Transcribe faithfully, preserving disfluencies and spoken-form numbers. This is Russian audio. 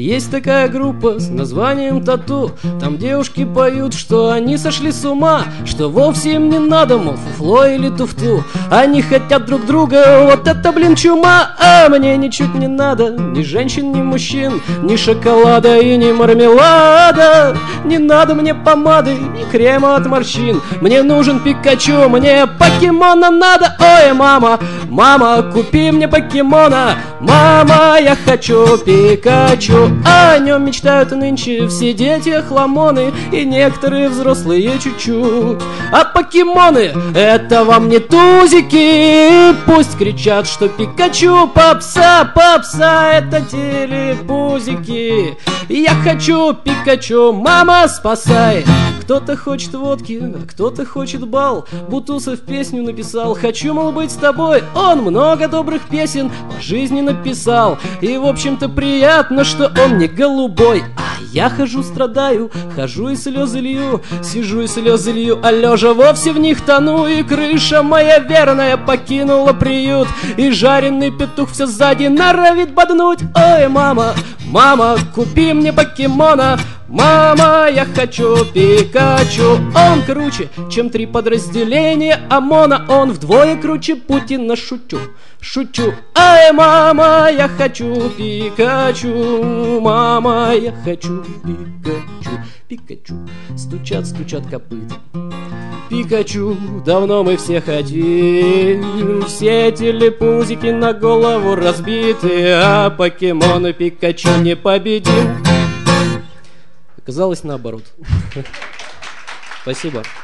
Есть такая группа с названием Тату. Там девушки поют, что они сошли с ума, что вовсе им не надо, мол, фуфло или туфту. Они хотят друг друга, вот это, блин, чума. А мне ничуть не надо ни женщин, ни мужчин, ни шоколада и ни мармелада. Не надо мне помады и крема от морщин. Мне нужен Пикачу, мне покемона надо. Ой, мама, мама, купи мне покемона. Мама, я хочу Пикачу. О нем мечтают нынче все дети охламоны и некоторые взрослые чуть-чуть. А покемоны — это вам не тузики. Пусть кричат, что Пикачу попса, попса — это телепузики. Я хочу Пикачу, мама, спасай. Кто-то хочет водки, а кто-то хочет бал. Бутусов песню написал, хочу, мол, быть с тобой. Он много добрых песен по жизни написал, и, в общем-то, приятно, что он не голубой. А я хожу, страдаю, хожу и слезы лью, сижу и слезы лью, а лежа вовсе в них тону. И крыша моя верная покинула приют, и жареный петух все сзади норовит боднуть. Ой, мама, мама, купи мне покемона. Мама, я хочу Пикачу. Он круче, чем три подразделения ОМОНа. Он вдвое круче Путина, шучу, шучу. Ай, мама, я хочу Пикачу. Мама, я хочу Пикачу. Пикачу, стучат, стучат копыта. Пикачу, давно мы все хотим. Все телепузики на голову разбиты, а покемона Пикачу не победим. Оказалось наоборот. Спасибо.